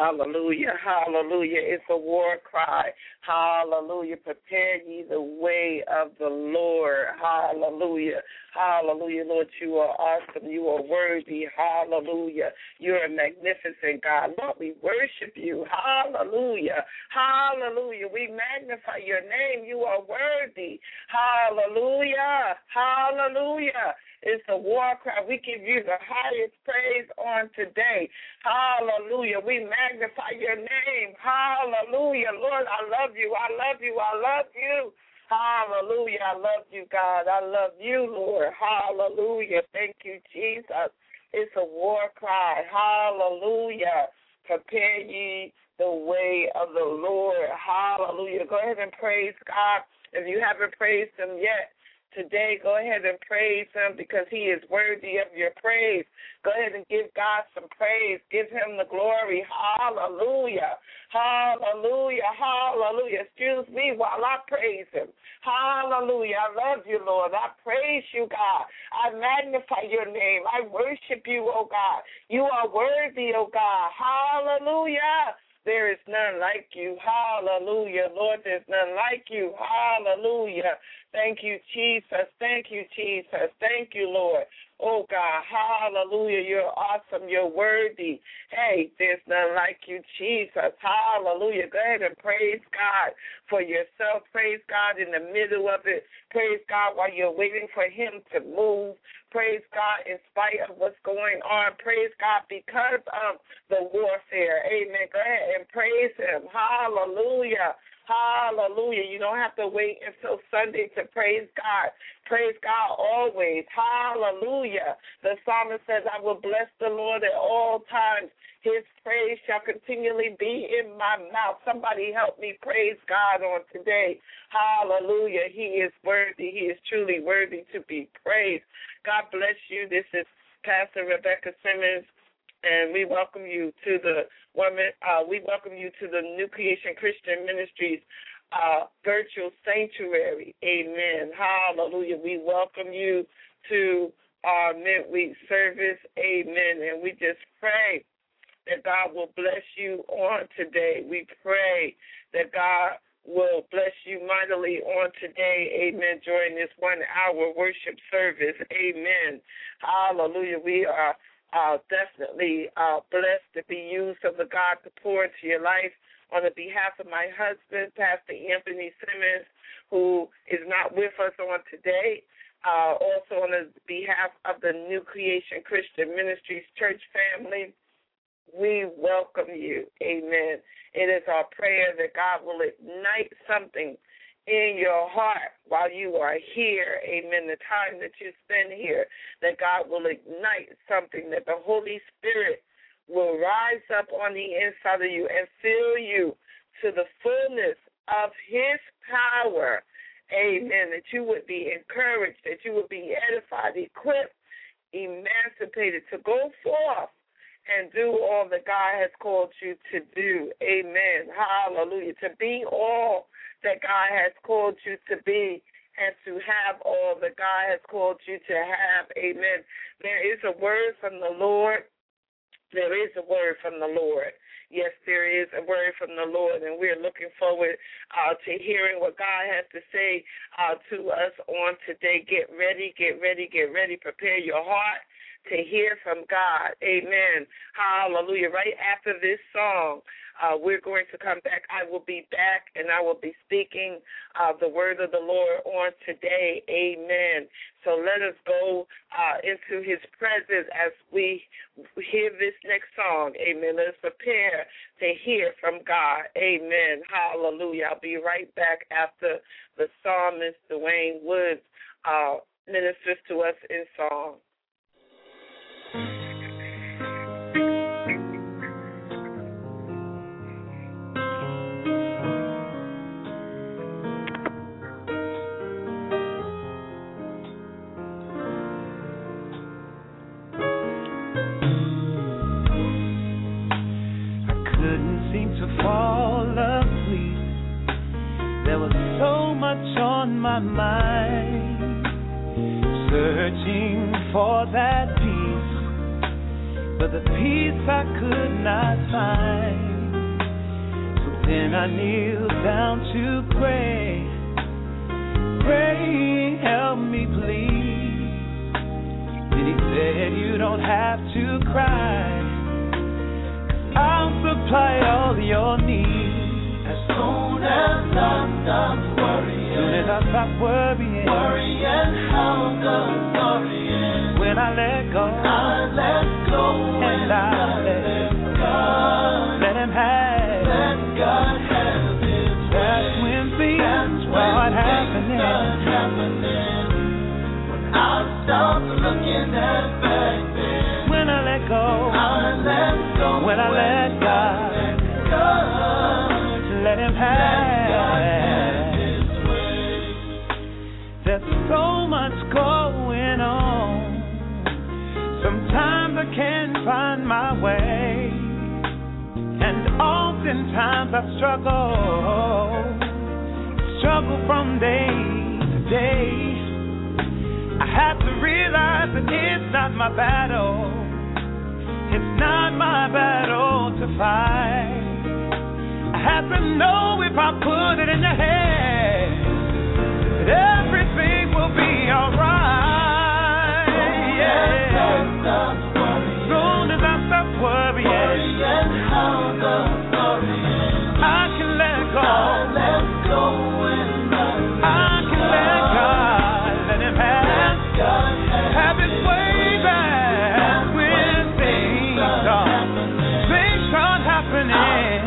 Hallelujah, hallelujah. It's a war cry. Hallelujah. Prepare ye the way of the Lord. Hallelujah. Hallelujah, Lord, you are awesome. You are worthy. Hallelujah. You're a magnificent God. Lord, we worship you. Hallelujah. Hallelujah. We magnify your name. You are worthy. Hallelujah. Hallelujah. It's a war cry. We give you the highest praise on today. Hallelujah. We magnify your name. Hallelujah. Lord, I love you. I love you. I love you. Hallelujah. I love you, God. I love you, Lord. Hallelujah. Thank you, Jesus. It's a war cry. Hallelujah. Prepare ye the way of the Lord. Hallelujah. Go ahead and praise God. If you haven't praised him yet, today, go ahead and praise him because he is worthy of your praise. Go ahead and give God some praise. Give him the glory. Hallelujah. Hallelujah. Hallelujah. Excuse me while I praise him. Hallelujah. I love you, Lord. I praise you, God. I magnify your name. I worship you, oh God. You are worthy, oh God. Hallelujah. There is none like you. Hallelujah. Lord, there's none like you. Hallelujah. Thank you, Jesus. Thank you, Jesus. Thank you, Lord. Oh, God. Hallelujah. You're awesome. You're worthy. Hey, there's none like you, Jesus. Hallelujah. Go ahead and praise God for yourself. Praise God in the middle of it. Praise God while you're waiting for him to move. Praise God in spite of what's going on. Praise God because of the warfare. Amen. Go ahead and praise him. Hallelujah. Hallelujah. You don't have to wait until Sunday to praise God. Praise God always. Hallelujah. The psalmist says, I will bless the Lord at all times. His praise shall continually be in my mouth. Somebody help me praise God on today. Hallelujah. He is worthy. He is truly worthy to be praised. God bless you. This is Pastor Rebecca Simmons. And we welcome you to the New Creation Christian Ministries virtual sanctuary. Amen. Hallelujah. We welcome you to our midweek service. Amen. And we just pray that God will bless you on today. We pray that God will bless you mightily on today. Amen. During this 1 hour worship service. Amen. Hallelujah. We are definitely blessed to be used of the God to pour into your life. On the behalf of my husband, Pastor Anthony Simmons, who is not with us on today, also on the behalf of the New Creation Christian Ministries church family, we welcome you. Amen. It is our prayer that God will ignite something in your heart while you are here, amen, the time that you spend here, that God will ignite something, that the Holy Spirit will rise up on the inside of you and fill you to the fullness of his power, amen, that you would be encouraged, that you would be edified, equipped, emancipated to go forth and do all that God has called you to do, amen, hallelujah, to be all that God has called you to be and to have all that God has called you to have. Amen. There is a word from the Lord. There is a word from the Lord. Yes, there is a word from the Lord, and we're looking forward to hearing what God has to say to us on today. Get ready, get ready, get ready. Prepare your heart to hear from God. Amen. Hallelujah. Right after this song, we're going to come back. I will be back, and I will be speaking the word of the Lord on today. Amen. So let us go into his presence as we hear this next song. Amen. Let us prepare to hear from God. Amen. Hallelujah. I'll be right back after the psalmist Dwayne Woods ministers to us in song. Fall asleep. There was so much on my mind, searching for that peace, but the peace I could not find. Then I kneel down to pray. Pray, help me please. Then he said, you don't have to cry, 'cause I'll supply all your needs. As soon as I stop worrying, how does worrying? When I let go, I let go, and I let God, let him have, let God have his way. That's when things start happening. When I stop looking at back then. When I let go, I let go, when I let God, let him have his way. There's so much going on. Sometimes I can't find my way, and oftentimes I struggle from day to day. I have to realize that it's not my battle. It's not my battle to fight. I have to know if I put it in your hands, that everything will be alright. Yeah. Soon as I stop worrying, I can let go. I can let God, let him have his way back when things start happening.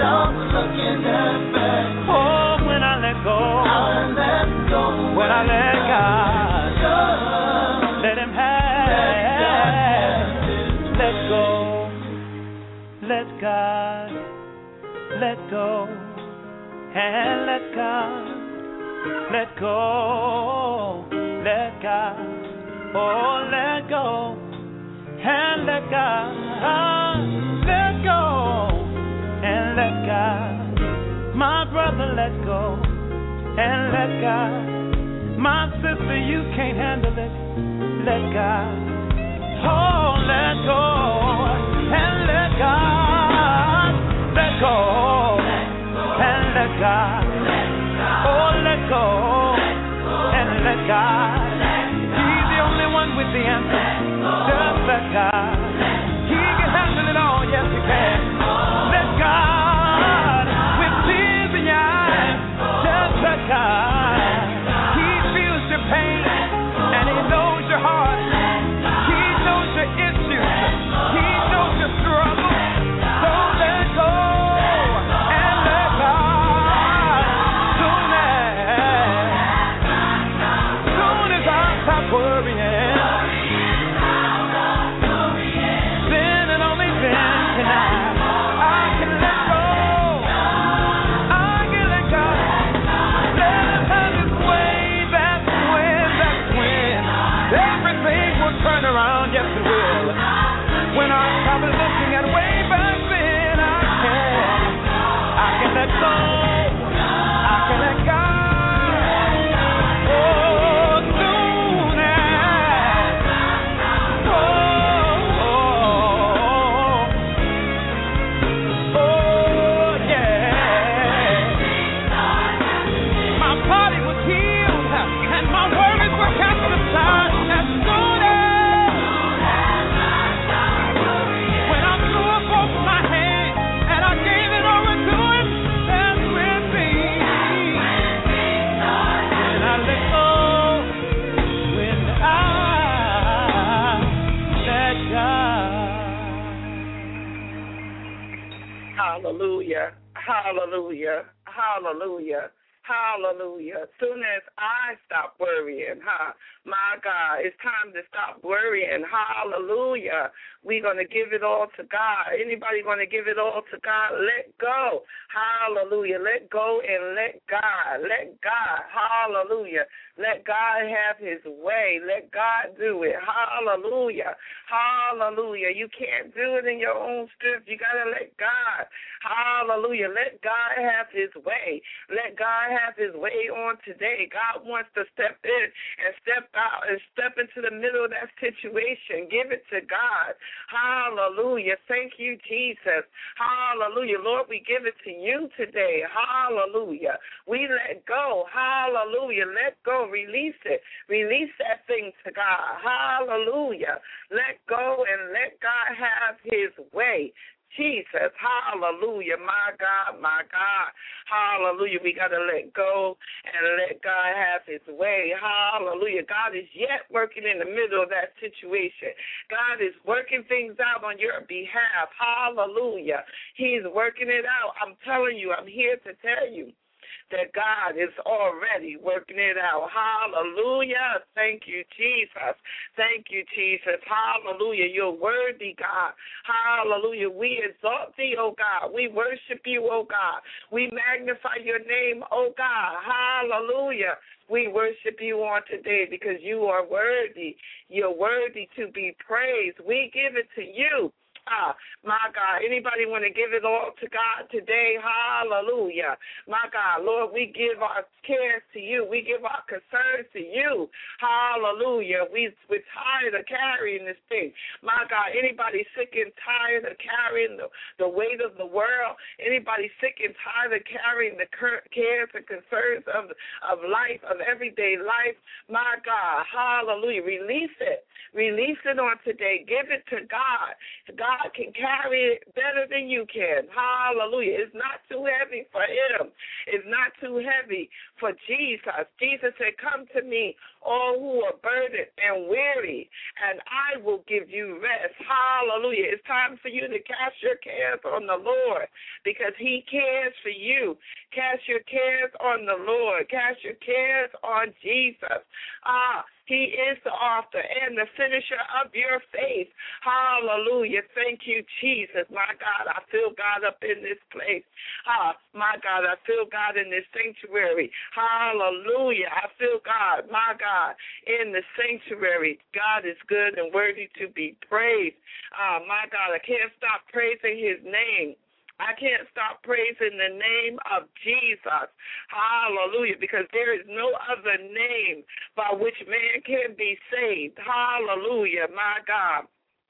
Oh, when I let go, when I let God, let him have, let go, let God, let go, and let God, let go, let God, oh, let go, and let God, let go, and let God. My brother, let go, and let God. My sister, you can't handle it, let God. Oh, let go, and let God. Let go, and let God. Oh, let go, and let God. He's the only one with the answer. Just let God. He can handle it all, yes he can. Let God. With tears in your eyes, just let God. He feels your pain, and he knows your heart. He knows your issues. He knows your struggle. So let go, and let God. Soon as I stop worrying, then and only then can I can let go. I can let go. Let him have his way. That's when everything will turn around. Yes, it will. When I stop looking at way back then, I can let go. I can let go. Oh, soon as, oh, yeah. My body was healed, and my worries were cast aside. As soon as, when I threw up both my hands and I gave it over to him, that's when things. And I let go when I let God. Hallelujah. Hallelujah. Hallelujah. Hallelujah. As soon as I stop worrying, my God, it's time to stop worrying. Hallelujah. We're going to give it all to God. Anybody going to give it all to God? Let go. Hallelujah. Let go and let God. Let God. Hallelujah. Let God have his way. Let God do it. Hallelujah. Hallelujah. You can't do it in your own strength. You got to let God. Hallelujah. Let God have his way. Let God have his way on today. God wants to step in and step out and step into the middle of that situation. Give it to God. Hallelujah. Thank you, Jesus. Hallelujah. Lord, we give it to you today. Hallelujah. We let go. Hallelujah. Let go. Release it. Release that thing to God. Hallelujah. Let go and let God have his way. Jesus, hallelujah, my God, hallelujah. We got to let go and let God have his way, hallelujah. God is yet working in the middle of that situation. God is working things out on your behalf, hallelujah. He's working it out. I'm telling you, I'm here to tell you that God is already working it out. Hallelujah. Thank you, Jesus. Thank you, Jesus. Hallelujah. You're worthy, God. Hallelujah. We exalt thee, oh God. We worship you, oh God. We magnify your name, oh God. Hallelujah. We worship you on today because you are worthy. You're worthy to be praised. We give it to you. My God, anybody want to give it all to God today? Hallelujah. My God, Lord, we give our cares to you. We give our concerns to you. Hallelujah. We're tired of carrying this thing. My God, anybody sick and tired of carrying the weight of the world? Anybody sick and tired of carrying the cares and concerns of life, of everyday life? My God, hallelujah. Release it. Release it on today. Give it to God. God can carry it better than you can. Hallelujah. It's not too heavy for him. It's not too heavy for Jesus. Jesus said, come to me, all who are burdened and weary, and I will give you rest. Hallelujah. It's time for you to cast your cares on the Lord because he cares for you. Cast your cares on the Lord. Cast your cares on Jesus. He is the author and the finisher of your faith. Hallelujah. Thank you, Jesus. My God, I feel God up in this place. My God, I feel God in this sanctuary. Hallelujah. I feel God, my God, in the sanctuary. God is good and worthy to be praised. My God, I can't stop praising his name. I can't stop praising the name of Jesus. Hallelujah, because there is no other name by which man can be saved. Hallelujah, my God.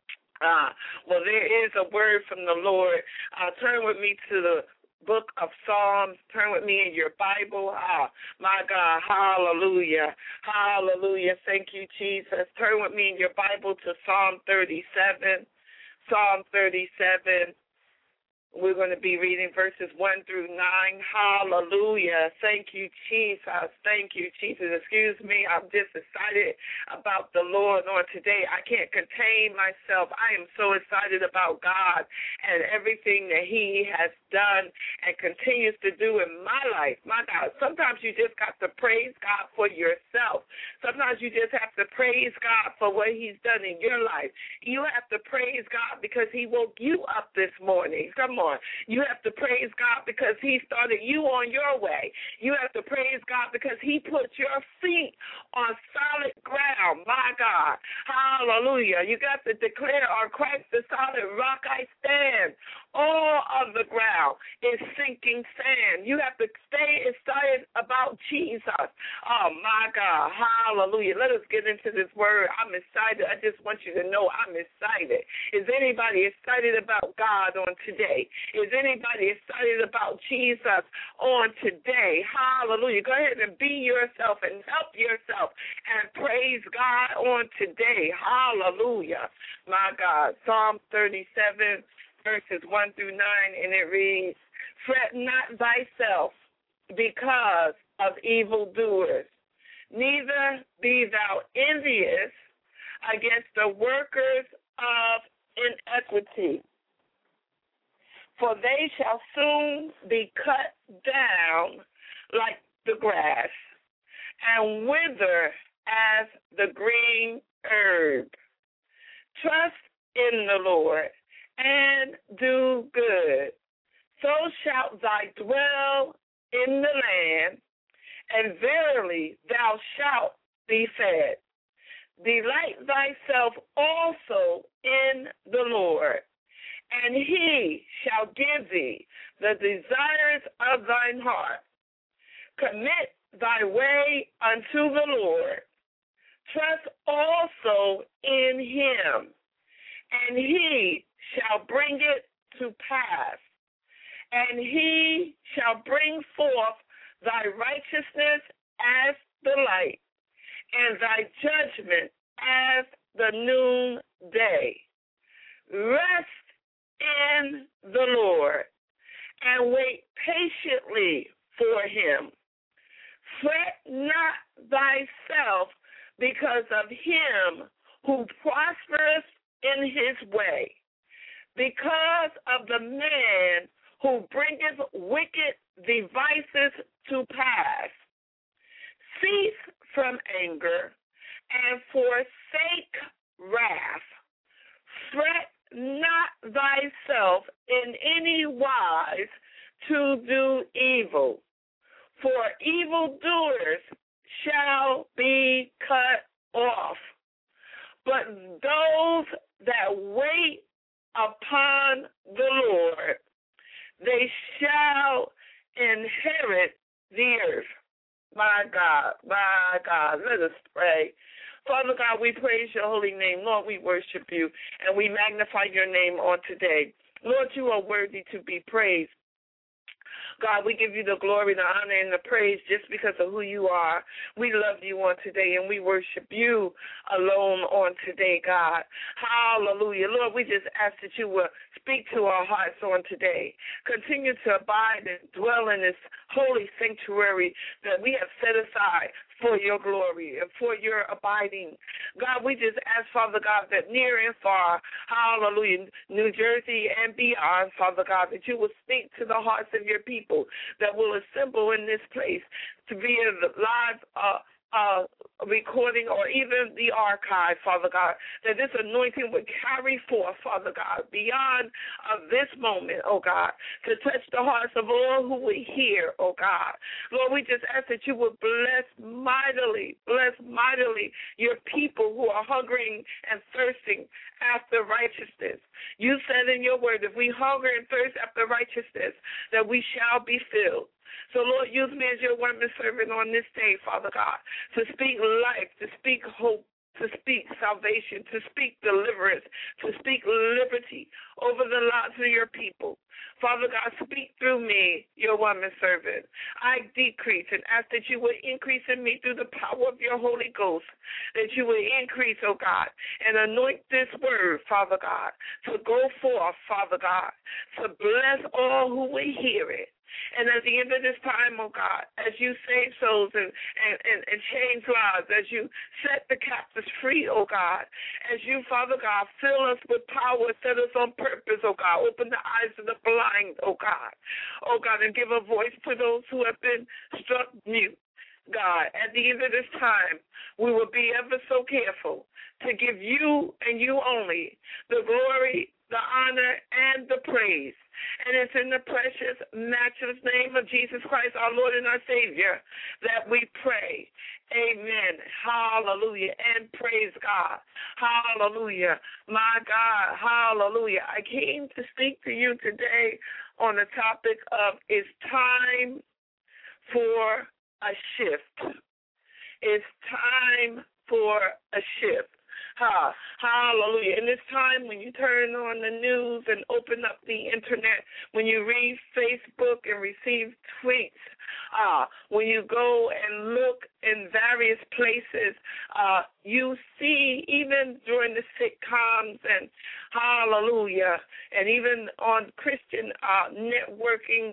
Well, there is a word from the Lord. Turn with me to the book of Psalms. Turn with me in your Bible. My God, hallelujah. Hallelujah. Thank you, Jesus. Turn with me in your Bible to Psalm 37. Psalm 37. We're going to be reading verses 1 through 9. Hallelujah. Thank you, Jesus. Thank you, Jesus. Excuse me. I'm just excited about the Lord on today. I can't contain myself. I am so excited about God and everything that he has done and continues to do in my life. My God, sometimes you just got to praise God for yourself. Sometimes you just have to praise God for what he's done in your life. You have to praise God because he woke you up this morning. Come on. You have to praise God because he started you on your way. You have to praise God because he put your feet on solid ground. My God. Hallelujah. You got to declare on Christ the solid rock I stand. All of the ground is sinking sand. You have to stay excited about Jesus. Oh, my God. Hallelujah. Let us get into this word. I'm excited. I just want you to know I'm excited. Is anybody excited about God on today? Is anybody excited about Jesus on today? Hallelujah. Go ahead and be yourself and help yourself and praise God on today. Hallelujah. My God. Psalm 37. Verses 1 through 9, and it reads, fret not thyself because of evildoers, neither be thou envious against the workers of iniquity, for they shall soon be cut down like the grass and wither as the green herb. Trust in the Lord and do good, so shalt thou dwell in the land, and verily thou shalt be fed. Delight thyself also in the Lord, and he shall give thee the desires of thine heart. Commit thy way unto the Lord. Trust also in him, and he shall bring it to pass. And he shall bring forth thy righteousness as the light, and thy judgment as the noonday. Rest in the Lord, and wait patiently for him. Fret not thyself because of him who prospereth in his way, because of the man who bringeth wicked devices to pass. Cease from anger and forsake wrath. Fret not thyself in any wise to do evil, for evildoers shall be cut off. But those that wait upon the Lord, they shall inherit the earth. My God, let us pray. Father God, we praise your holy name. Lord, we worship you, and we magnify your name on today. Lord, you are worthy to be praised. God, we give you the glory, the honor, and the praise just because of who you are. We love you on today, and we worship you alone on today, God. Hallelujah. Lord, we just ask that you will speak to our hearts on today. Continue to abide and dwell in this holy sanctuary that we have set aside for your glory and for your abiding. God, we just ask, Father God, that near and far, hallelujah, New Jersey and beyond, Father God, that you will speak to the hearts of your people that will assemble in this place to be in the live recording or even the archive, Father God, that this anointing would carry forth, Father God, beyond this moment, oh God, to touch the hearts of all who would hear, oh God. Lord, we just ask that you would bless mightily your people who are hungering and thirsting after righteousness. You said in your word, if we hunger and thirst after righteousness, that we shall be filled. So, Lord, use me as your woman servant on this day, Father God, to speak life, to speak hope, to speak salvation, to speak deliverance, to speak liberty over the lives of your people. Father God, speak through me, your woman servant. I decrease and ask that you would increase in me through the power of your Holy Ghost, that you would increase, oh God, and anoint this word, Father God, to go forth, Father God, to bless all who will hear it. And at the end of this time, oh God, as you save souls and change lives, as you set the captives free, oh God, as you, Father God, fill us with power, set us on purpose, oh God, open the eyes of the blind, oh God, and give a voice to those who have been struck mute. God, at the end of this time, we will be ever so careful to give you and you only the glory, the honor, and the praise. And it's in the precious, matchless name of Jesus Christ, our Lord and our Savior, that we pray. Amen. Hallelujah. And praise God. Hallelujah. My God. Hallelujah. I came to speak to you today on the topic of it's time for a shift. It's time for a shift. Hallelujah. In this time when you turn on the news and open up the internet, when you read Facebook and receive tweets, when you go and look in various places, you see even during the sitcoms and hallelujah, and even on Christian networking,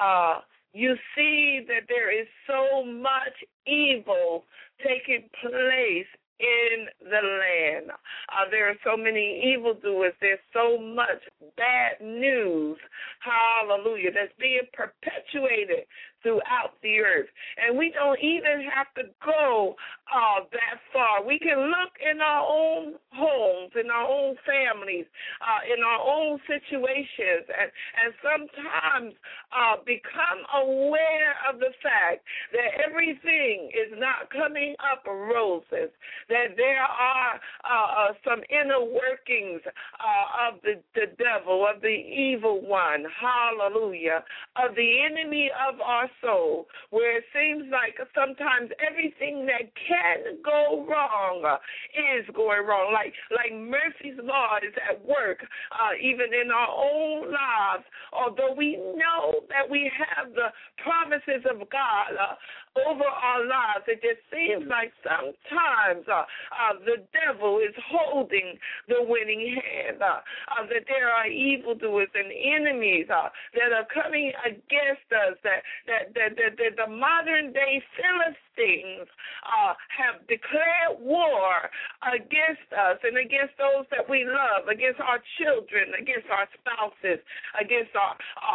you see that there is so much evil taking place in the land. There are so many evildoers. There's so much bad news, hallelujah, that's being perpetuated throughout the earth. And we don't even have to go that far. We can look in our own homes, in our own families, in our own situations, and sometimes become aware of the fact that everything is not coming up roses, that there are some inner workings of the devil, of the evil one, hallelujah, of the enemy of our our soul, where it seems like sometimes everything that can go wrong is going wrong. Like Murphy's Law is at work, even in our own lives. Although we know that we have the promises of God over our lives, it just seems like sometimes the devil is holding the winning hand, that there are evildoers and enemies that are coming against us, that the modern day Philistines have declared war against us and against those that we love, against our children, against our spouses, against our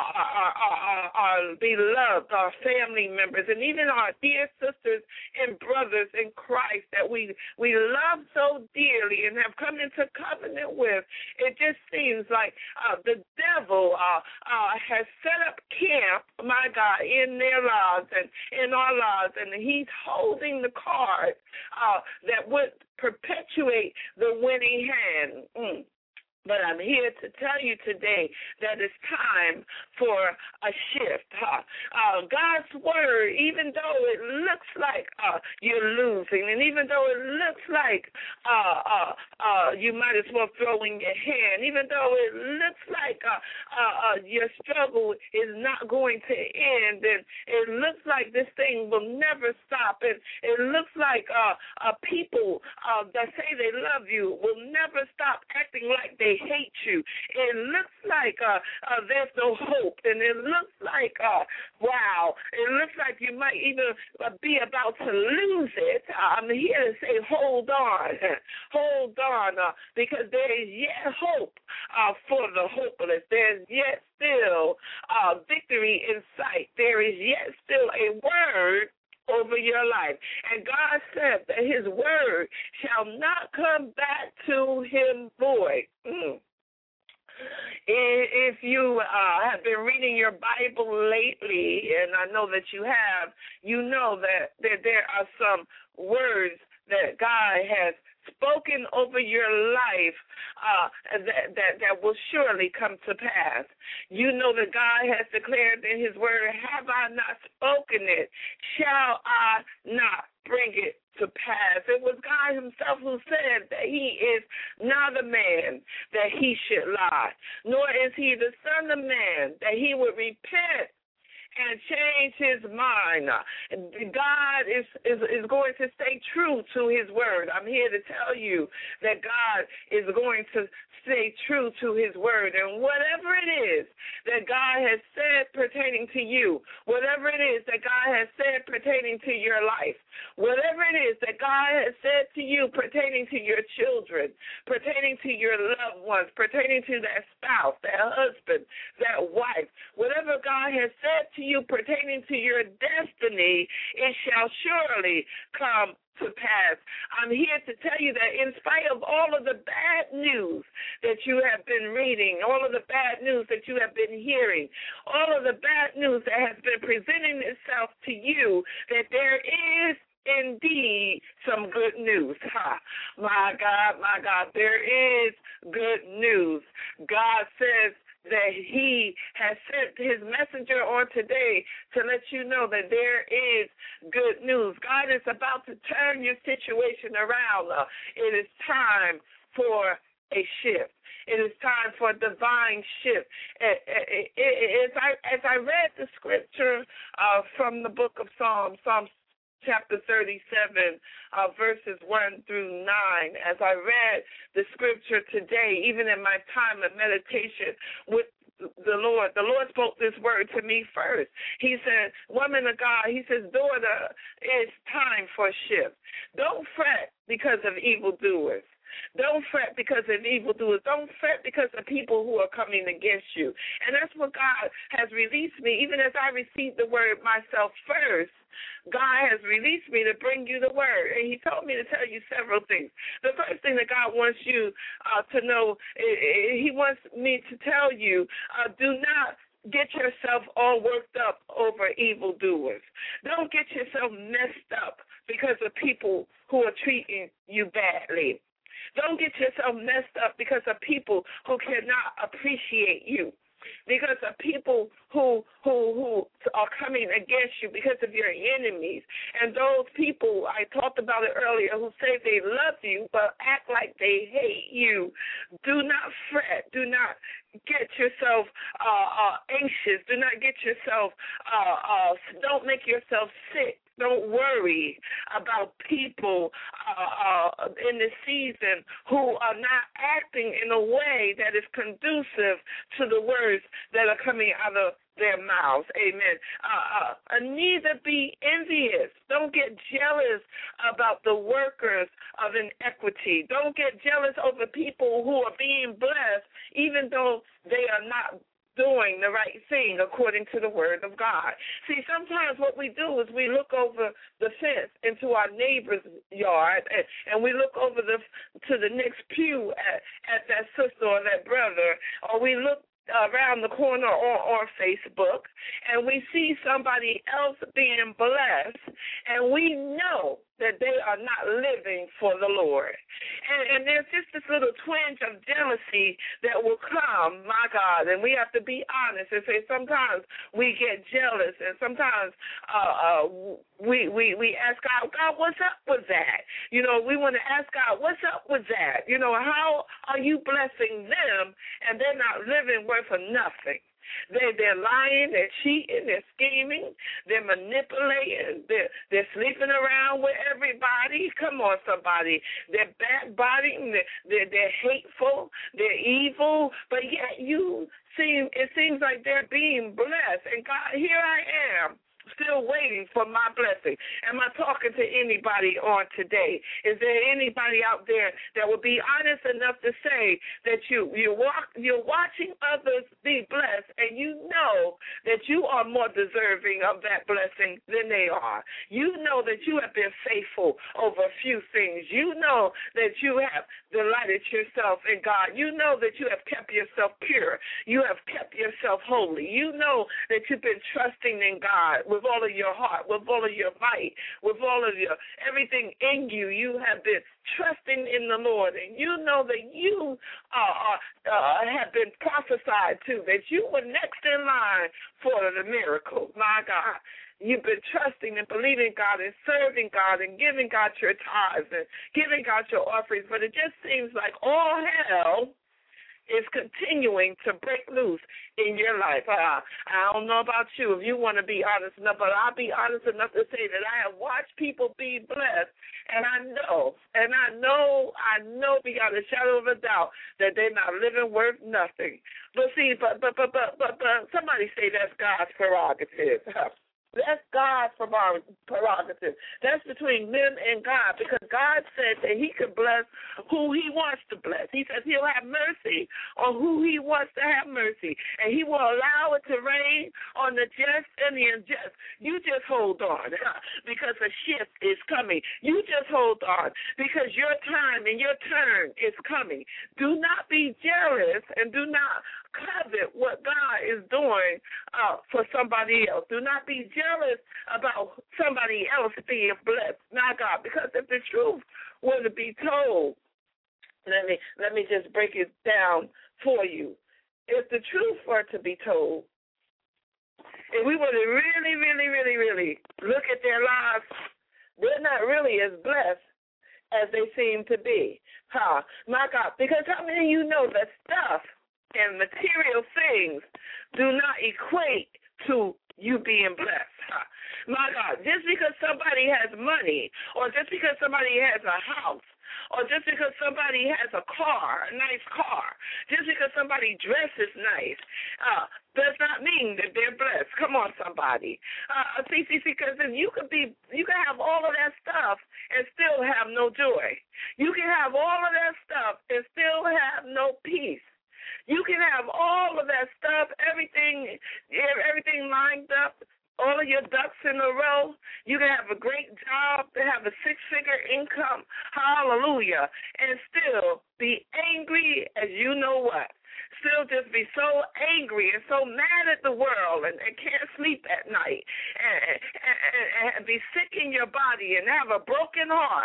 beloved, our family members, and even our dear sisters and brothers in Christ that we love so dearly and have come into covenant with. It just seems like the devil has set up camp, my God, in their lives and in our lives, and he's holding the card that would perpetuate the winning hand. But I'm here to tell you today that it's time for a shift. God's word, even though it looks like you're losing, and even though it looks like you might as well throw in your hand, even though it looks like your struggle is not going to end, and it looks like this thing will never stop, and it looks like people that say they love you will never stop acting like they hate you. It looks like there's no hope, and it looks like, wow, it looks like you might even be about to lose it. I'm here to say hold on, because there is yet hope for the hopeless. There's yet still victory in sight. There is yet still a word over your life. And God said that his word shall not come back to him void. If you have been reading your Bible lately, and I know that you have, you know that there are some words that God has spoken over your life that will surely come to pass. You know that God has declared in his word, have I not spoken it, shall I not bring it to pass. It was God himself who said that he is not a man that he should lie, nor is he the son of man that he would repent and change his mind. God is going to stay true to his word. I'm here to tell you that God is going to stay true to his word. And whatever it is that God has said pertaining to you, whatever it is that God has said pertaining to your life, whatever it is that God has said to you pertaining to your children, pertaining to your loved ones, pertaining to that spouse, that husband, that wife, whatever God has said to you pertaining to your destiny, it shall surely come to pass. I'm here to tell you that in spite of all of the bad news that you have been reading, all of the bad news that you have been hearing, all of the bad news that has been presenting itself to you, that there is indeed some good news. My God, there is good news. God says that he has sent his messenger on today to let you know that there is good news. God is about to turn your situation around. It is time for a shift. It is time for a divine shift. As I read the scripture from the book of Psalms chapter 37, verses 1 through 9. As I read the scripture today, even in my time of meditation with the Lord spoke this word to me first. He said, woman of God, he says, daughter, it's time for a shift. Don't fret because of evildoers. Don't fret because of evildoers. Don't fret because of people who are coming against you. And that's what God has released me. Even as I received the word myself first, God has released me to bring you the word. And he told me to tell you several things. The first thing that God wants you to know, he wants me to tell you, do not get yourself all worked up over evildoers. Don't get yourself messed up because of people who are treating you badly. Don't get yourself messed up because of people who cannot appreciate you. because of people who are coming against you, because of your enemies. And those people, I talked about it earlier, who say they love you but act like they hate you. Do not fret. Do not get yourself anxious. Do not get yourself, don't make yourself sick. Don't worry about people in this season who are not acting in a way that is conducive to the words that are coming out of their mouths. Amen. Neither be envious. Don't get jealous about the workers of inequity. Don't get jealous over people who are being blessed, even though they are not doing the right thing according to the word of God. See, sometimes what we do is we look over the fence into our neighbor's yard, and we look over to the next pew at that sister or that brother, or we look around the corner on Facebook, and we see somebody else being blessed, and we know that they are not living for the Lord. And there's just this little twinge of jealousy that will come, my God, and we have to be honest and say sometimes we get jealous, and sometimes we ask God, what's up with that? You know, we want to ask God, what's up with that? You know, how are you blessing them and they're not living worth of nothing? They're lying, they're cheating, they're scheming, they're manipulating, they're sleeping around with everybody. Come on, somebody. They're backbiting, they're hateful, they're evil, but yet it seems like they're being blessed. And God, here I am, still waiting for my blessing. Am I talking to anybody on today? Is there anybody out there that would be honest enough to say that you're watching others be blessed, and you know that you are more deserving of that blessing than they are? You know that you have been faithful over a few things. You know that you have delighted yourself in God. You know that you have kept yourself pure. You have kept yourself holy. You know that you've been trusting in God with all of your heart, with all of your might, with all of your everything in you. You have been trusting in the Lord, and you know that you have been prophesied to, that you were next in line for the miracle. My God, you've been trusting and believing God and serving God and giving God your tithes and giving God your offerings, but it just seems like all hell is continuing to break loose in your life. I don't know about you, if you want to be honest enough, but I'll be honest enough to say that I have watched people be blessed, and I know beyond a shadow of a doubt that they're not living worth nothing. But see, but somebody say that's God's prerogative. That's God's prerogative. That's between them and God, because God said that he could bless who he wants to bless. He says he'll have mercy on who he wants to have mercy, and he will allow it to rain on the just and the unjust. You just hold on, because a shift is coming. You just hold on, because your time and your turn is coming. Do not be jealous, and do not covet what God is doing for somebody else. Do not be jealous about somebody else being blessed, not God. Because if the truth were to be told, let me just break it down for you. If the truth were to be told, if we were to really, really, really, really look at their lives, they're not really as blessed as they seem to be. My God, because how many of you know that stuff and material things do not equate to you being blessed? My God, just because somebody has money, or just because somebody has a house, or just because somebody has a car, a nice car, just because somebody dresses nice, does not mean that they're blessed. Come on, somebody. See, because you can have all of that stuff and still have no joy. You can have all of that stuff and still have no peace. You can have all of that stuff, everything lined up, all of your ducks in a row. You can have a great job, to have a six-figure income, hallelujah, and still be angry as you know what. Still just be so angry and so mad at the world and can't sleep at night and be sick in your body and have a broken heart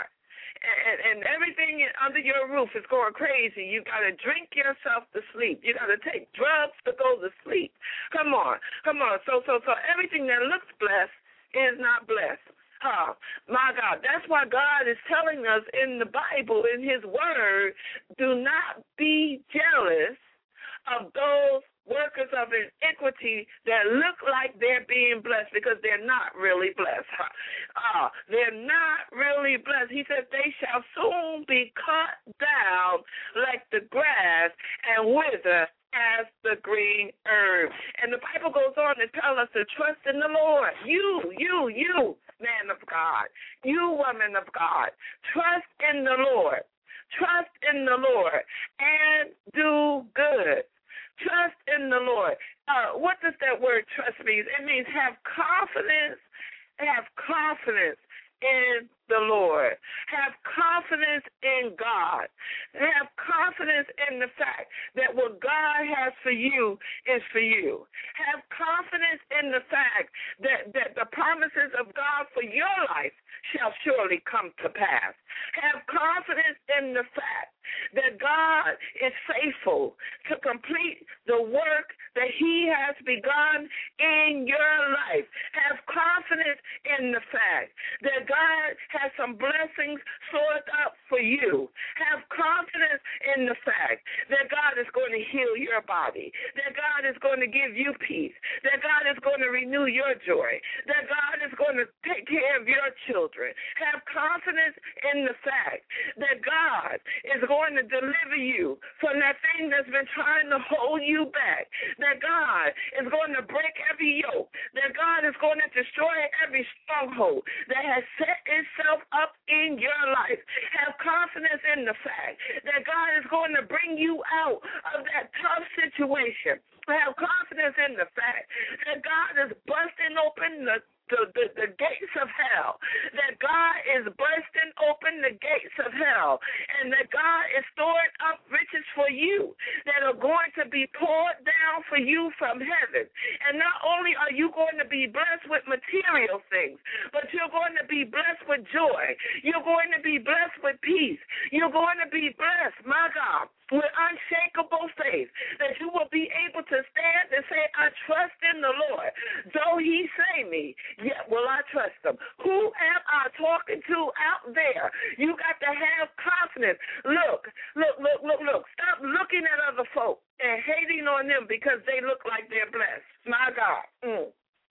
and everything under your roof is going crazy. You got to drink yourself to sleep. You got to take drugs to go to sleep. Come on. So everything that looks blessed is not blessed. My God, that's why God is telling us in the Bible, in his word, do not be jealous of those workers of iniquity that look like they're being blessed, because they're not really blessed. They're not really blessed. He said they shall soon be cut down like the grass and wither as the green herb. And the Bible goes on to tell us to trust in the Lord. You, man of God, you, woman of God, trust in the Lord. Trust in the Lord and do good. Trust in the Lord. What does that word trust mean? It means have confidence in the Lord. Have confidence in God. Have confidence in the fact that what God has for you is for you. Have confidence in the fact that the promises of God for your life shall surely come to pass. Have confidence in the fact that God is faithful to complete the work that he has begun in your life. Have confidence in the fact that God has some blessings stored up for you. Have confidence in the fact that God is going to heal your body, that God is going to give you peace, that God is going to renew your joy, that God is going to take care of your children. Have confidence in the fact that God is going to deliver you from that thing that's been trying to hold you back, that God is going to break every yoke, that God is going to destroy every stronghold that has set itself up in your life. Have confidence in the fact that God is going to bring you out of that tough situation. Have confidence in the fact that God is busting open the gates of hell, that God is bursting open the gates of hell, and that God is storing up riches for you that are going to be poured down for you from heaven. And not only are you going to be blessed with material things, but you're going to be blessed with joy. You're going to be blessed with peace. You're going to be blessed, my God, with unshakable faith, that you will be able to stand and say, I trust in the Lord. Though he slay me, yet will I trust him. Who am I talking to out there? You got to have confidence. Look. Stop looking at other folk and hating on them because they look like they're blessed. My God.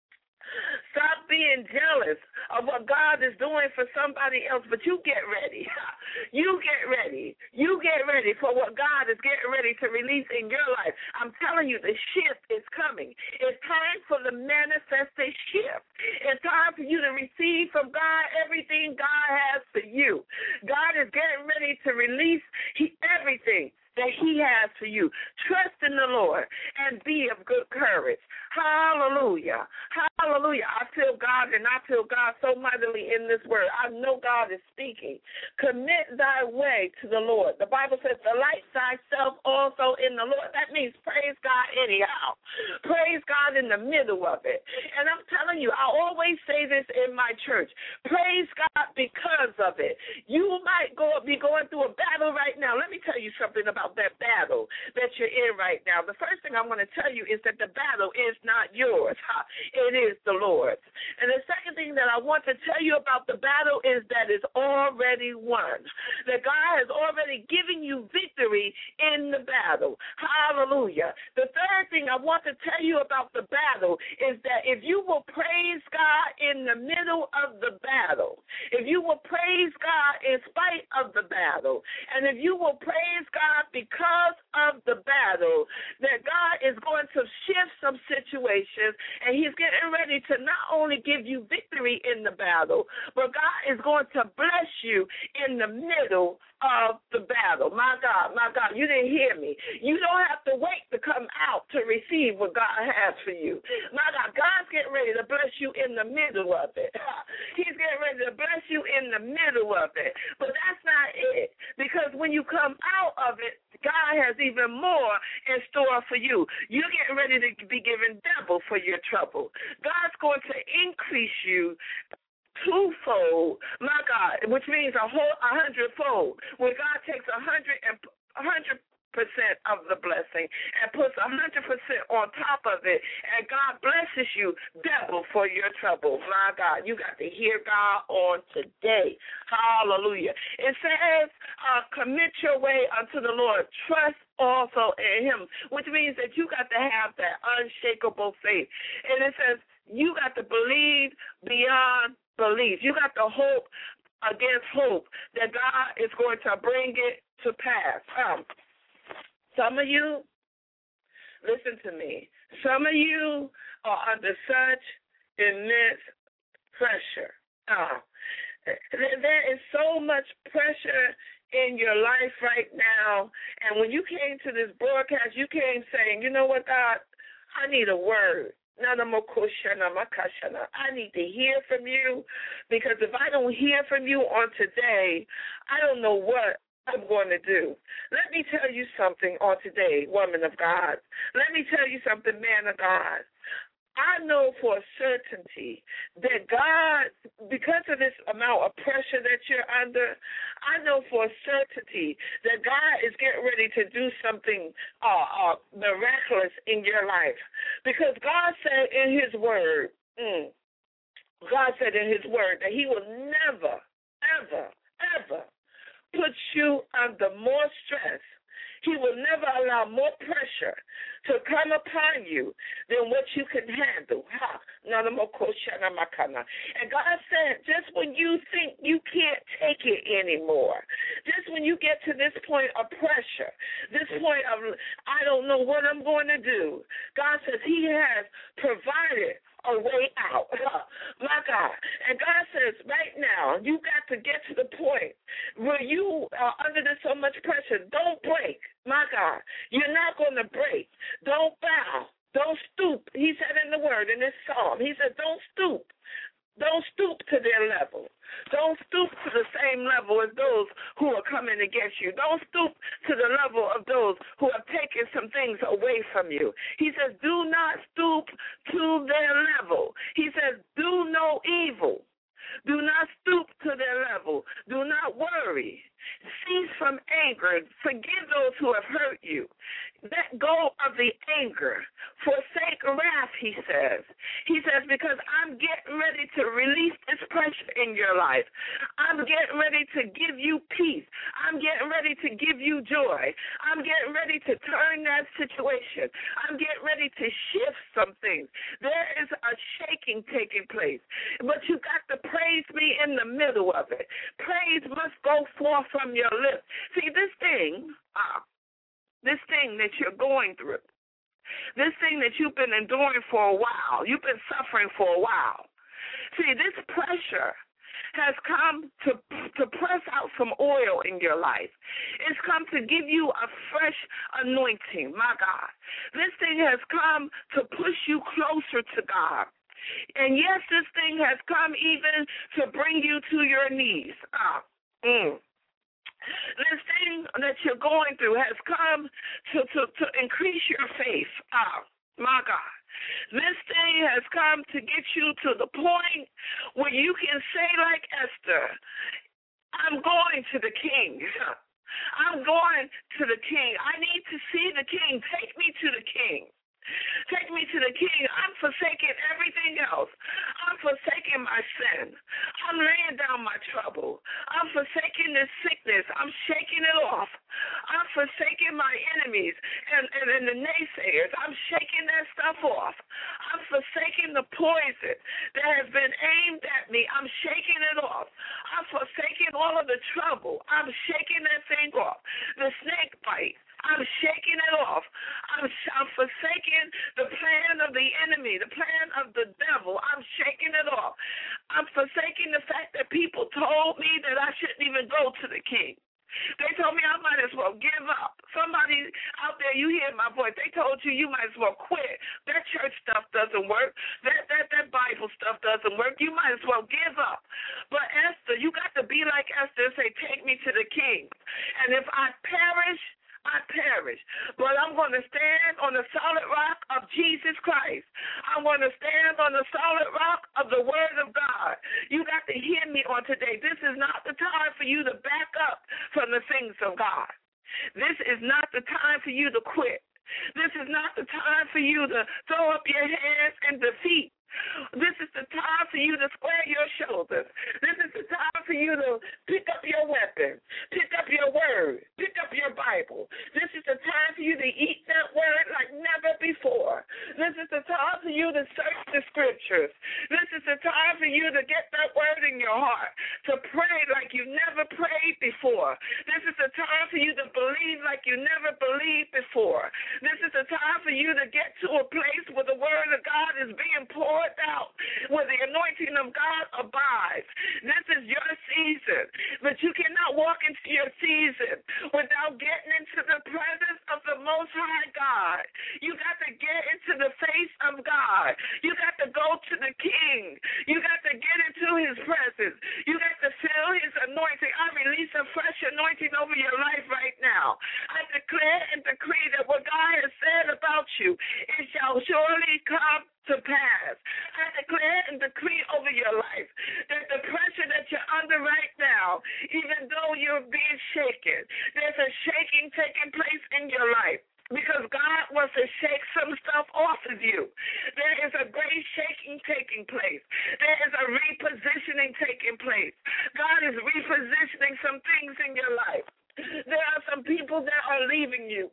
Stop being jealous of what God is doing for somebody else, but you get ready. You get ready. You get ready for what God is getting ready to release in your life. I'm telling you, the shift is coming. It's time for the manifested shift. It's time for you to receive from God everything God has for you. God is getting ready to release everything that he has for you. Trust in the Lord and be of good courage. Hallelujah. Hallelujah. I feel God, and I feel God so mightily in this word. I know God is speaking. Commit thy way to the Lord. The Bible says, delight thyself also in the Lord. That means praise God anyhow. Praise God in the middle of it. And I'm telling you, I always say this in my church. Praise God because of it. You might be going through a battle right now. Let me tell you something about that battle that you're in right now. The first thing I'm going to tell you is that the battle is not yours. It is the Lord's. And the second thing that I want to tell you about the battle is that it's already won. That God has already given you victory in the battle. Hallelujah. The third thing I want to tell you about the battle is that if you will praise God in the middle of the battle, if you will praise God in spite of the battle, and if you will praise God because of the battle, that God is going to shift some situations, and he's getting ready to not only give you victory in the battle, but God is going to bless you in the middle of the battle. My God, you didn't hear me. You don't have to wait to come out to receive what God has for you. My God, God's getting ready to bless you in the middle of it. He's getting ready to bless you in the middle of it. But that's not it, because when you come out of it, God has even more in store for you. You're getting ready to be given double for your trouble. God's going to increase you twofold, my God, which means 100-fold. When God takes 100% of the blessing and puts 100% on top of it, and God blesses you double for your trouble. My God, you got to hear God on today. Hallelujah. It says, commit your way unto the Lord. Trust also in him, which means that you got to have that unshakable faith. And it says you got to believe beyond belief. You got to hope against hope that God is going to bring it to pass. Some of you, listen to me, some of you are under such immense pressure. There is so much pressure in your life right now, and when you came to this broadcast, you came saying, you know what, God, I need a word. I need to hear from you, because if I don't hear from you on today, I don't know what I'm going to do. Let me tell you something on today, woman of God. Let me tell you something, man of God. I know for a certainty that God, because of this amount of pressure that you're under, I know for a certainty that God is getting ready to do something miraculous in your life. Because God said in his word, that he will never, ever, ever put you under more stress. He will never allow more pressure to come upon you than what you can handle. And God said, just when you think you can't take it anymore, just when you get to this point of pressure, this point of, I don't know what I'm going to do, God says he has provided a way out. My God. And God says, right now, you got to get to the point where you are under so much pressure. Don't break. My God. You're not going to break. Don't bow. Don't stoop. He said in the word, in this psalm, he said, don't stoop. Don't stoop to their level. Don't stoop to the same level as those who are coming against you. Don't stoop to the level of those who have taken some things away from you. He says, do not stoop to their level. He says, do no evil. Do not stoop to their level. Do not worry. Cease from anger. Forgive those who have hurt you. Let go of the anger. Forsake wrath, he says. He says, because I'm getting ready to release this pressure in your life. I'm getting ready to give you peace. I'm getting ready to give you joy. I'm getting ready to turn that situation. I'm getting ready to shift some things. There is a shaking taking place. But you got to praise me in the middle of it. Praise must go forth from your lips. See, this thing that you're going through, this thing that you've been enduring for a while, you've been suffering for a while. See, this pressure has come to press out some oil in your life. It's come to give you a fresh anointing, my God. This thing has come to push you closer to God. And yes, this thing has come even to bring you to your knees. This thing that you're going through has come to increase your faith. My God. This thing has come to get you to the point where you can say like Esther, I'm going to the king. I'm going to the king. I need to see the king. Take me to the king. Take me to the king. I'm forsaking everything else. I'm forsaking my sin. I'm laying down my trouble. I'm forsaking this sickness. I'm shaking it off. I'm forsaking my enemies and the naysayers. I'm shaking that stuff off. I'm forsaking the poison that has been aimed at me. I'm shaking it off. I'm forsaking all of the trouble. I'm shaking that thing off. The snake bite. I'm shaking it off. I'm forsaking the plan of the enemy, the plan of the devil. I'm shaking it off. I'm forsaking the fact that people told me that I shouldn't even go to the king. They told me I might as well give up. Somebody out there, you hear my voice, they told you you might as well quit. That church stuff doesn't work. That Bible stuff doesn't work. You might as well give up. But Esther, you got to be like Esther and say, take me to the king. And if I perish, I perish. But I'm going to stand on the solid rock of Jesus Christ. I'm going to stand on the solid rock of the word of God. You got to the things of God. This is not the time for you to quit. This is not the time for you to throw up your hands in defeat. This is the time for you to square your shoulders. This is the time for you to pick up your weapon, pick up your word, pick up your Bible. This is the time for you to eat that word like never before. This is the time for you to search the scriptures. This is the time for you to get that word in your heart, to pray like you never prayed before. This is the time for you to believe like you never believed before. This is the time for you to get to a place where the word of God is being poured out, where the anointing of God abides. This is your season, but you cannot walk into your season without getting into the presence of the Most High God. You got to get into the face of God. You got to go to the King. You got to get into His presence. You got to feel His anointing. I release a fresh anointing over your life right now. I declare and decree that what God has said about you, it shall surely come to pass. I declare and decree over your life that the pressure that you're under right now, even though you're being shaken, there's a shaking taking place in your life, because God wants to shake some stuff off of you. There is a great shaking taking place. There is a repositioning taking place. God is repositioning some things in your life. There are some people that are leaving you.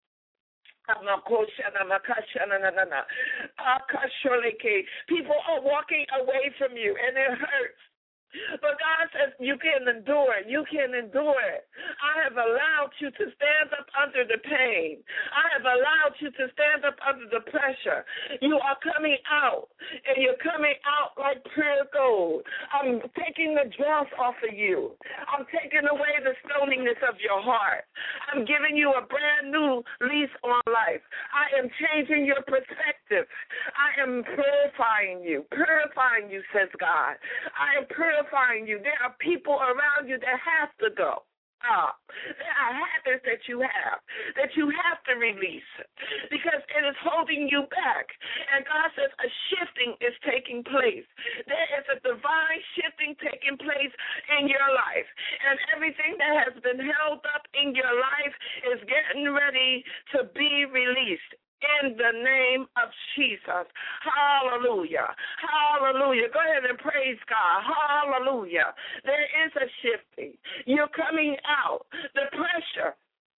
People are walking away from you, and it hurts. But God says you can endure it. You can endure it. I have allowed you to stand up under the pain. I have allowed you to stand up under the pressure. You are coming out, and you're coming out like pure gold. I'm taking the dross off of you. I'm taking away the stoniness of your heart. I'm giving you a brand new lease on life. I am changing your perspective. I am purifying you, says God. I am purifying you. There are people around you that have to go. There are habits that you have to release, because it is holding you back. And God says a shifting is taking place. There is a divine shifting taking place in your life, and everything that has been held up in your life is getting ready to be released. In the name of Jesus. Hallelujah. Hallelujah. Go ahead and praise God. Hallelujah. There is a shifting. You're coming out. The pressure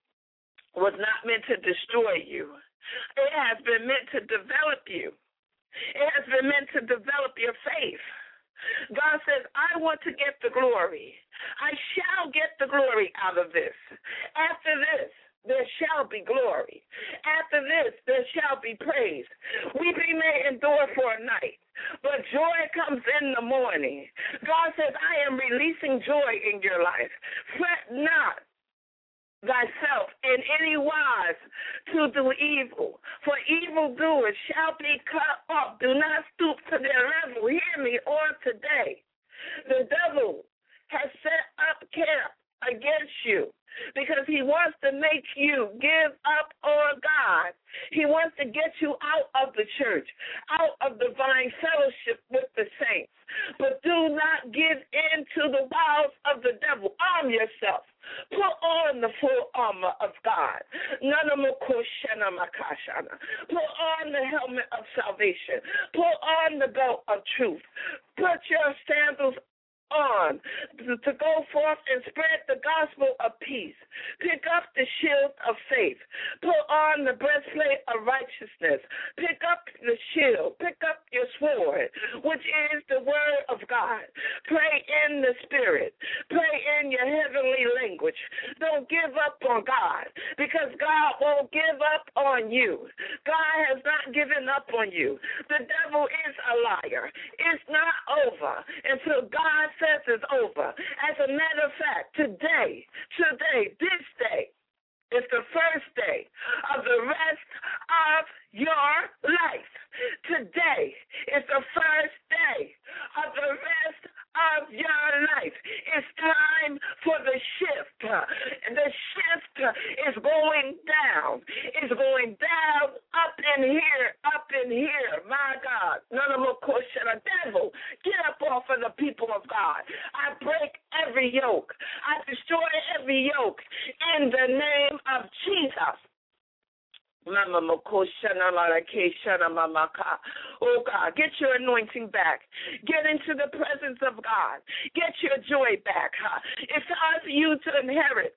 was not meant to destroy you. It has been meant to develop you. It has been meant to develop your faith. God says, I want to get the glory. I shall get the glory out of this. After this, there shall be glory. After this, there shall be praise. Weeping may endure for a night, but joy comes in the morning. God says, I am releasing joy in your life. Fret not thyself in any wise to do evil, for evildoers shall be cut off. Do not stoop to their level. Hear me on today. The devil has set up camp against you, because he wants to make you give up on God. He wants to get you out of the church, out of divine fellowship with the saints. But do not give in to the wiles of the devil. Arm yourself. Put on the full armor of God. Put on the helmet of salvation. Put on the belt of truth. Put your sandals on to go forth and spread the gospel of peace. Pick up the shield of faith. Put on the breastplate of righteousness. Pick up the shield. Pick up your sword, which is the word of God. Pray in the spirit. Pray in your heavenly language. Don't give up on God, because God won't give up on you. God has not given up on you. The devil is a liar. It's not over until God says it's over. As a matter of fact, today, this day, is the first day of the rest of your life. Today is the first day of the rest of your life. It's time for the shift. The shift is going down. It's going down, up in here, my God. None of them question a devil. Get up off of the people of God. I break every yoke. I destroy every yoke in the name of Jesus. Oh God, get your anointing back. Get into the presence of God. Get your joy back. It's time for you to inherit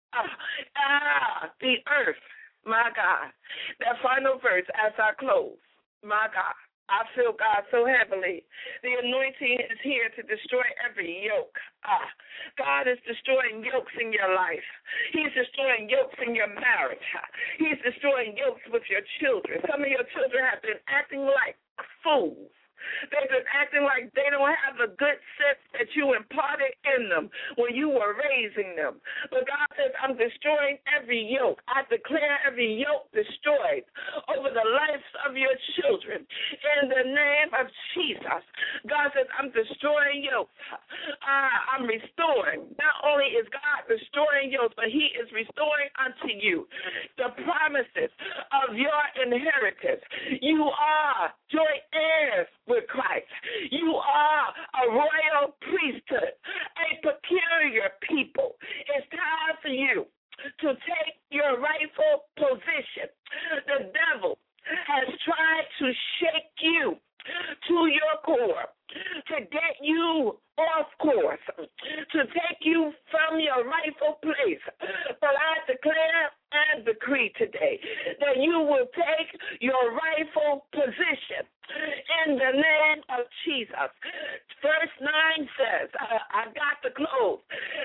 the earth. My God. That final verse as I close. My God. I feel God so heavily. The anointing is here to destroy every yoke. God is destroying yokes in your life. He's destroying yokes in your marriage. He's destroying yokes with your children. Some of your children have been acting like fools. They've been acting like they don't have the good sense that you imparted in them when you were raising them. But God says, I'm destroying every yoke. I declare every yoke destroyed over the lives of your children. In the name of Jesus, God says, I'm destroying yokes. I'm restoring. Not only is God restoring yokes, but He is restoring unto you the promises of your inheritance. You are joint heirs with Christ. You are a royal priesthood, a peculiar people. It's time for you to take your rightful position. The devil has tried to shake you to your core, to get you off course, to take you from your rightful place. But I declare and decree today that you will take your rightful position in the name of Jesus. Verse 9 says, I got to close.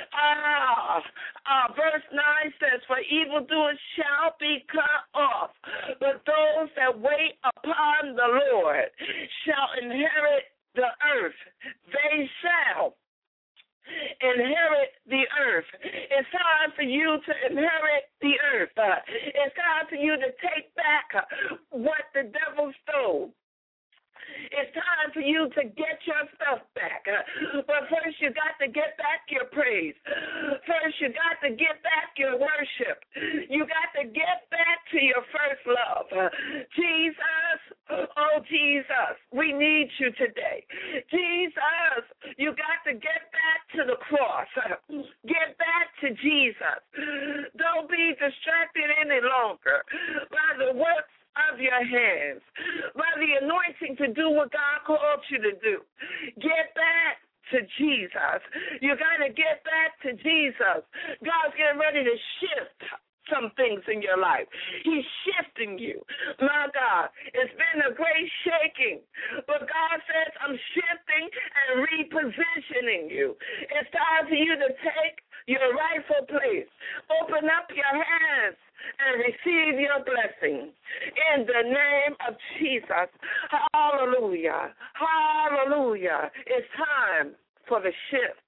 Verse 9 says, for evildoers shall be cut off, but those that wait upon the Lord shall inherit the earth. They shall inherit the earth. It's time for you to inherit the earth. It's time for you to take back what the devil stole. It's time for you to get your stuff back. But first you got to get back your praise. First you got to get back your worship. You got to get back to your first love. Jesus, oh Jesus, we need you today. Jesus, you got to get back to the cross. Get back to Jesus. Don't be distracted any longer by the works of your hands, by the anointing to do what God called you to do. Get back to Jesus. You got to get back to Jesus. God's getting ready to shift some things in your life. He's shifting you. My God, it's been a great shaking, but God says, I'm shifting and repositioning you. It's time for you to take your rightful place. Open up your hands and receive your blessing in the name of Jesus. Hallelujah. Hallelujah. It's time for the shift.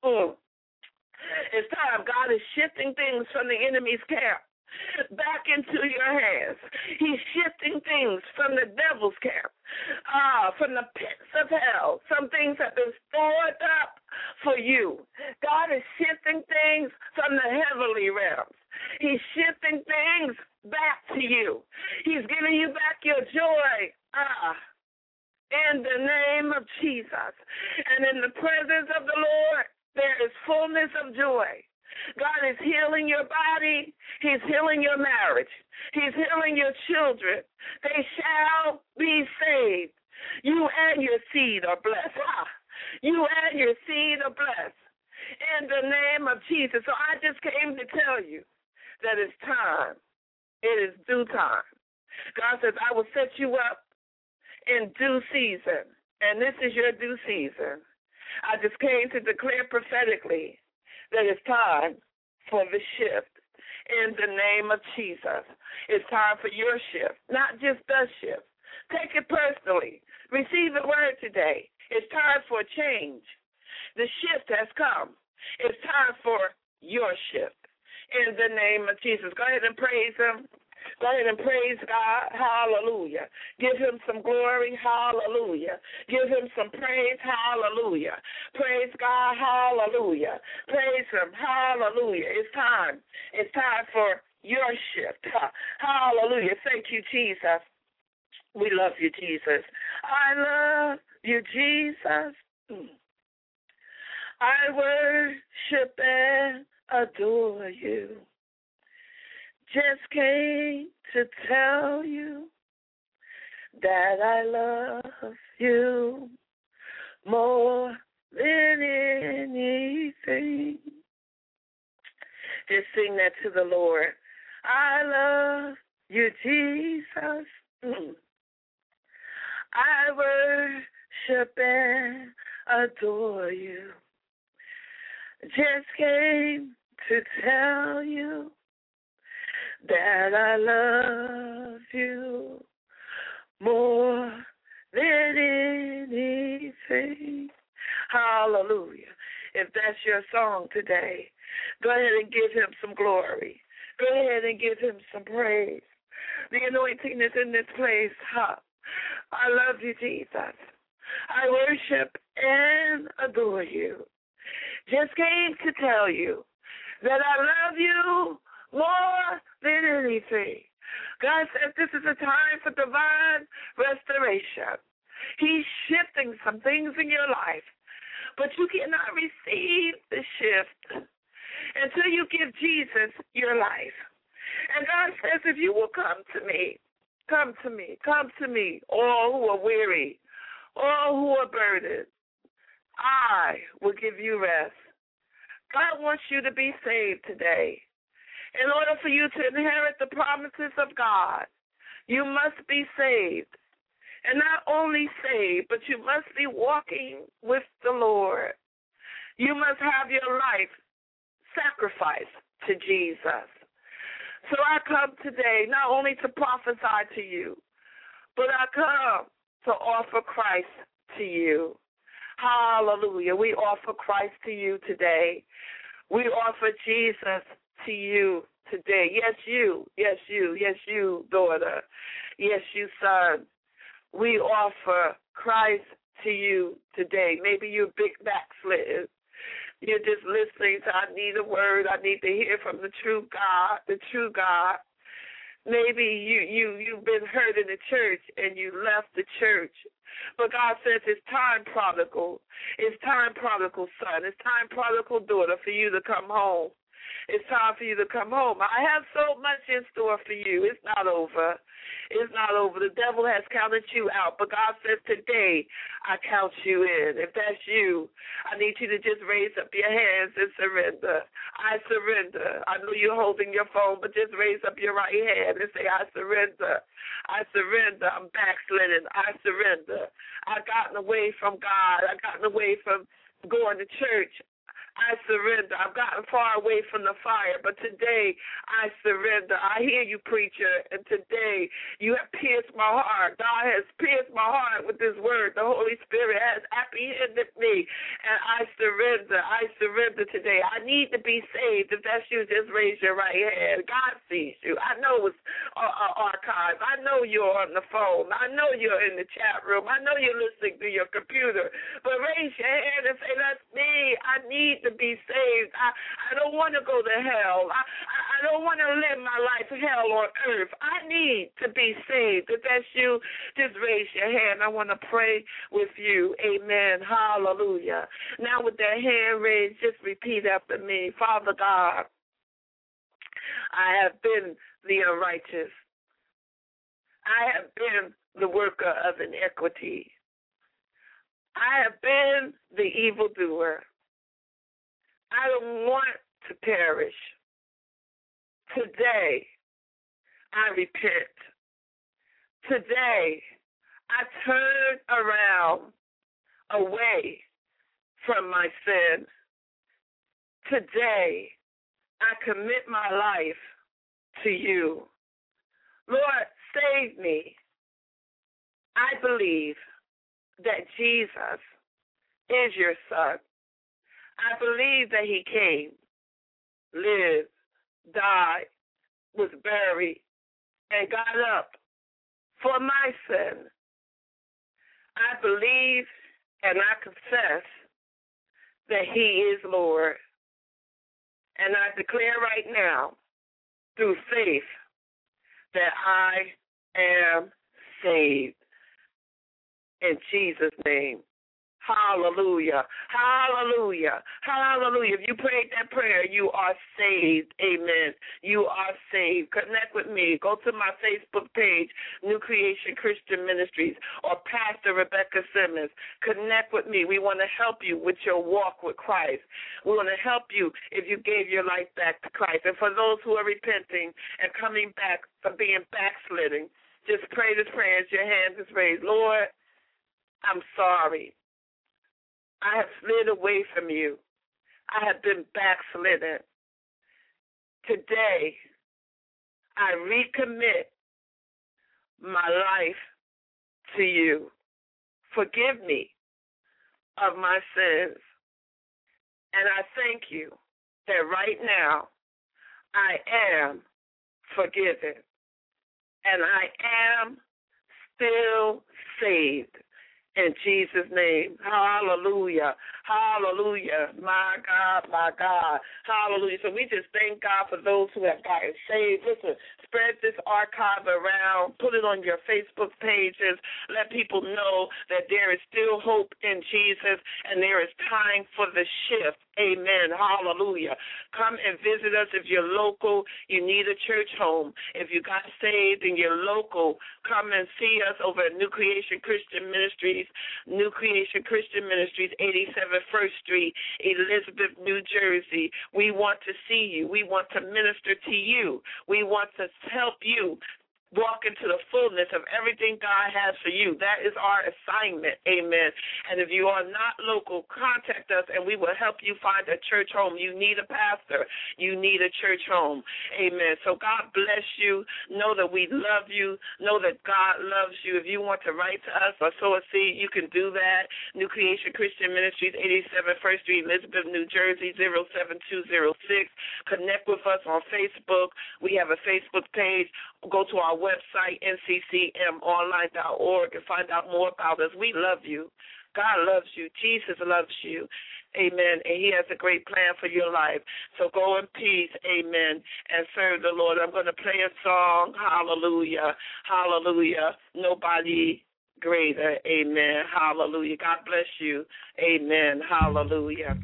It's time. God is shifting things from the enemy's camp back into your hands. He's shifting things from the devil's camp, from the pits of hell. Some things have been stored up for you. God is shifting things from the heavenly realms. He's shifting things back to you. He's giving you back your joy. In the name of Jesus. And in the presence of the Lord, there is fullness of joy. God is healing your body. He's healing your marriage. He's healing your children. They shall be saved. You and your seed are blessed. You and your seed are blessed. In the name of Jesus. So I just came to tell you that it's time. It is due time. God says, I will set you up in due season. And this is your due season. I just came to declare prophetically that it's time for the shift in the name of Jesus. It's time for your shift, not just the shift. Take it personally. Receive the word today. It's time for a change. The shift has come. It's time for your shift in the name of Jesus. Go ahead and praise Him. Go ahead and praise God. Hallelujah. Give Him some glory. Hallelujah. Give Him some praise. Hallelujah. Praise God. Hallelujah. Praise Him. Hallelujah. It's time. It's time for your shift. Hallelujah. Thank you, Jesus. We love you, Jesus. I love you, Jesus. I worship and adore you. Just came to tell you that I love you more than anything. Just sing that to the Lord. I love you, Jesus. I worship and adore you. Just came to tell you that I love you more than anything. Hallelujah. If that's your song today, go ahead and give him some glory. Go ahead and give him some praise. The anointing is in this place. I love you, Jesus. I worship and adore you. Just came to tell you that I love you more than anything. God says this is a time for divine restoration. He's shifting some things in your life, but you cannot receive the shift until you give Jesus your life. And God says, if you will come to me, all who are weary, all who are burdened, I will give you rest. God wants you to be saved today. In order for you to inherit the promises of God, you must be saved. And not only saved, but you must be walking with the Lord. You must have your life sacrificed to Jesus. So I come today not only to prophesy to you, but I come to offer Christ to you. Hallelujah. We offer Christ to you today. We offer Jesus to you today. Yes, you, daughter. Yes, you, son. We offer Christ to you today. Maybe you're big backslidden. You're just listening to, I need a word. I need to hear from the true God, Maybe you've been hurt in the church and you left the church. But God says it's time, prodigal. It's time, prodigal son. It's time, prodigal daughter, for you to come home. It's time for you to come home. I have so much in store for you. It's not over. It's not over. The devil has counted you out, but God says today, I count you in. If that's you, I need you to just raise up your hands and surrender. I surrender. I know you're holding your phone, but just raise up your right hand and say, I surrender. I surrender. I'm backslidden. I surrender. I've gotten away from God. I've gotten away from going to church. I surrender. I've gotten far away from the fire, but today I surrender. I hear you, preacher, and today you have pierced my heart. God has pierced my heart with this word. The Holy Spirit has apprehended me, and I surrender. I surrender today. I need to be saved. If that's you, just raise your right hand. God sees you. I know it's archived. I know you're on the phone. I know you're in the chat room. I know you're listening to your computer, but raise your hand and say, that's me. I need to be saved. I don't want to go to hell. I don't want to live my life hell on earth. I need to be saved. If that's you, just raise your hand. I want to pray with you. Amen. Hallelujah. Now with that hand raised, just repeat after me. Father God, I have been the unrighteous. I have been the worker of iniquity. I have been the evildoer. I don't want to perish. Today, I repent. Today, I turn around away from my sin. Today, I commit my life to you. Lord, save me. I believe that Jesus is your son. I believe that he came, lived, died, was buried, and got up for my sin. I believe and I confess that he is Lord. And I declare right now, through faith, that I am saved. In Jesus' name. Hallelujah. Hallelujah. Hallelujah. If you prayed that prayer, you are saved. Amen. You are saved. Connect with me. Go to my Facebook page, New Creation Christian Ministries, or Pastor Rebecca Simmons. Connect with me. We want to help you with your walk with Christ. We want to help you if you gave your life back to Christ. And for those who are repenting and coming back from being backsliding, just pray this prayer as your hands is raised. Lord, I'm sorry. I have slid away from you. I have been backslidden. Today, I recommit my life to you. Forgive me of my sins. And I thank you that right now I am forgiven. And I am still saved. In Jesus' name. Hallelujah. Hallelujah. My God, my God. Hallelujah. So we just thank God for those who have gotten saved. Listen, spread this archive around. Put it on your Facebook pages. Let people know that there is still hope in Jesus and there is time for the shift. Amen. Hallelujah. Come and visit us if you're local. You need a church home. If you got saved and you're local, come and see us over at New Creation Christian Ministries, New Creation Christian Ministries, 87 First Street, Elizabeth, New Jersey. We want to see you. We want to minister to you. We want to help you walk into the fullness of everything God has for you. That is our assignment. Amen. And if you are not local, contact us and we will help you find a church home. You need a pastor. You need a church home. Amen. So God bless you. Know that we love you. Know that God loves you. If you want to write to us or sow a seed, you can do that. New Creation Christian Ministries, 87 First Street, Elizabeth, New Jersey, 07206. Connect with us on Facebook. We have a Facebook page. Go to our website, nccmonline.org, and find out more about us. We love you. God loves you. Jesus loves you. Amen. And he has a great plan for your life. So go in peace. Amen. And serve the Lord. I'm going to play a song. Hallelujah. Hallelujah. Nobody greater. Amen. Hallelujah. God bless you. Amen. Hallelujah.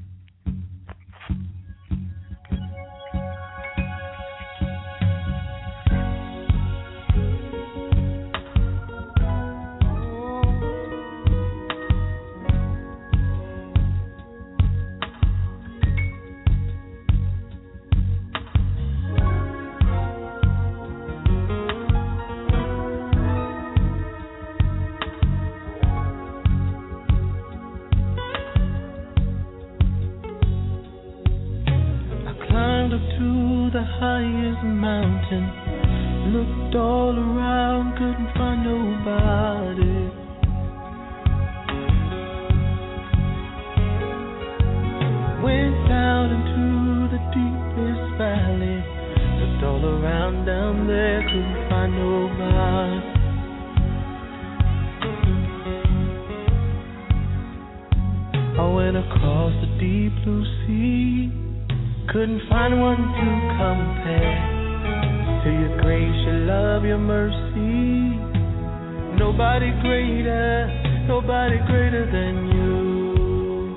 The highest mountain, looked all around, couldn't find nobody. Went down into the deepest valley, looked all around down there, couldn't find nobody. I went across the deep blue sea, couldn't find one to compare to your grace, your love, your mercy. Nobody greater than you.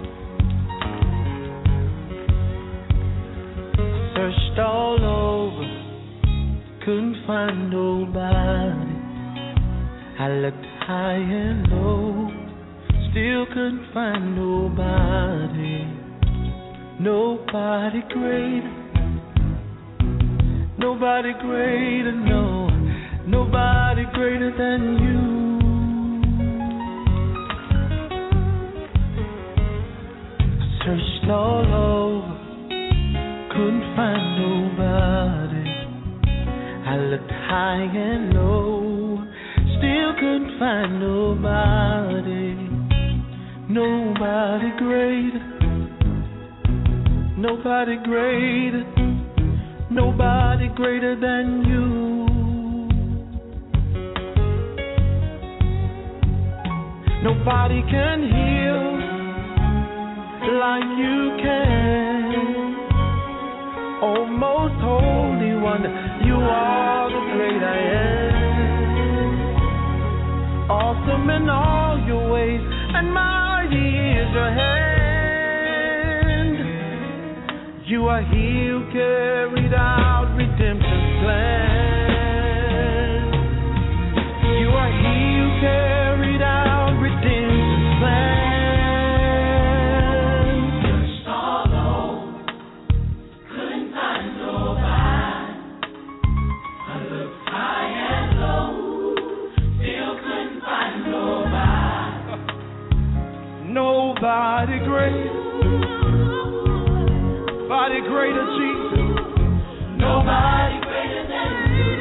Searched all over, couldn't find nobody. I looked high and low, still couldn't find nobody. Nobody greater, no, nobody greater than you. Searched all over, couldn't find nobody. I looked high and low, still couldn't find nobody. Nobody greater. Nobody greater than you. Nobody can heal like you can. Oh, most holy one, you are the great I am. Awesome in all your ways and mighty your hand. You are He who carried out redemption's plan. You are He who carried out redemption's plan. Searched all over, couldn't find nobody. I looked high and low, still couldn't find nobody. Nobody great. Nobody greater, Jesus. Nobody greater than you.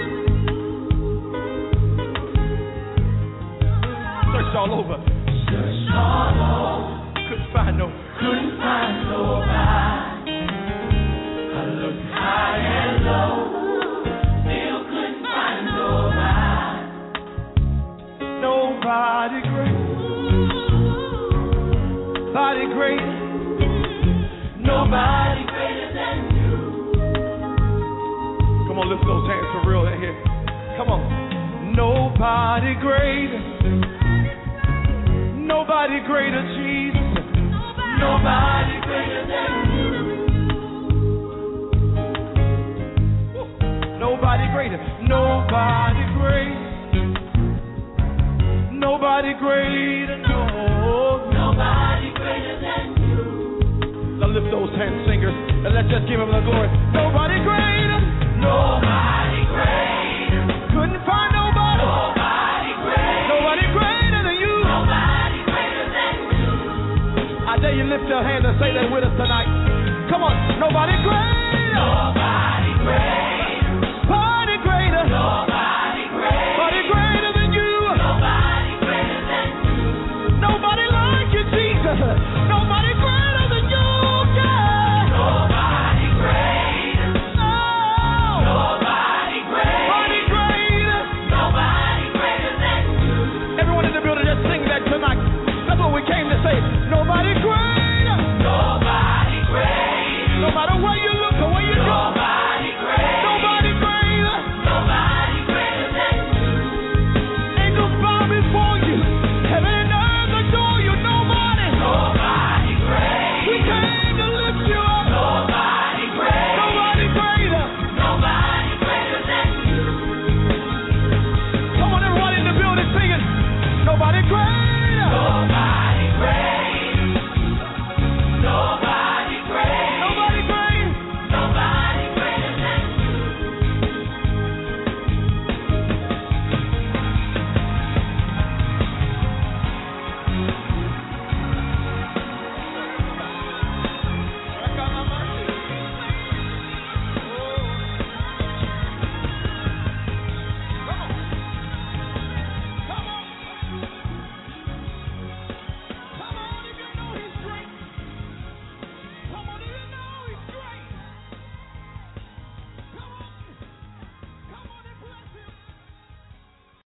Searched all over. Searched all over, Couldn't find no. couldn't find nobody. I looked high and low, still couldn't find nobody. Nobody great. Nobody great. Nobody greater than you. Come on, lift those hands for real in here. Come on. Nobody greater. Nobody greater, Jesus. Nobody greater than you. Nobody greater. Nobody great. Nobody greater. No. Nobody greater than you. Now lift those hands, singers, and let's just give Him the glory. Nobody